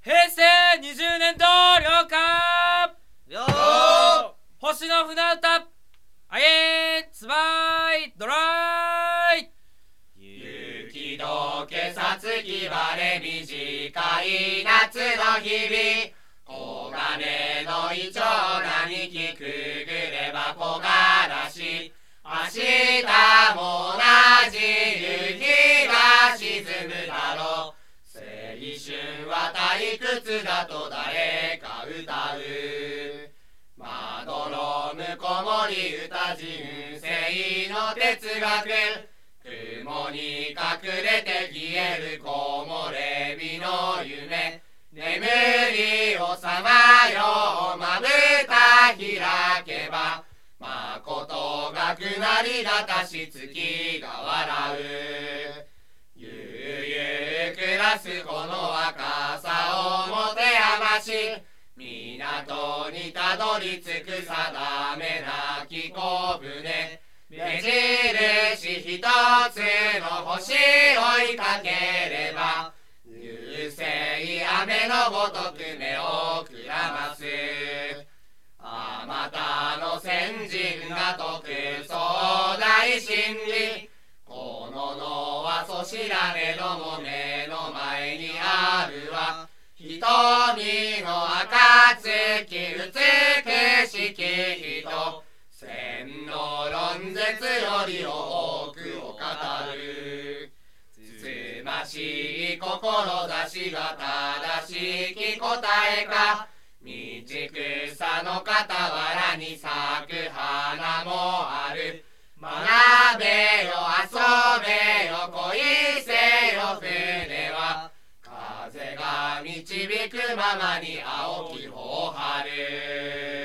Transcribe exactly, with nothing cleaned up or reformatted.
平成にじゅうねん度了解よー星の船歌あえーつばいドライ雪解けさつき晴れ短い夏の日々黄金のイチョウ並木くぐれば木枯らし明日も同じ夕日が沈むだろう青春は退屈だと誰か歌うまどろむ子守歌人生の哲学雲に隠れて消える木漏れ日の夢眠りをさまようまぶた開けばまことがくなりだたし月が笑うゆうゆう暮らすこの若さを持て余し港にたどり着く定めなき小舟目印一つの星追いかければ流星雨のごとく目をくらますあまたの先人が説く壮大真理こののはそ知らねども目の前にあるわ瞳の暁美しき人千の論説より多くを語るつつましい志が正しき答えか道草の傍らに咲く花もある学べよ遊べよ恋せよ船は風が導くままに青き帆を張る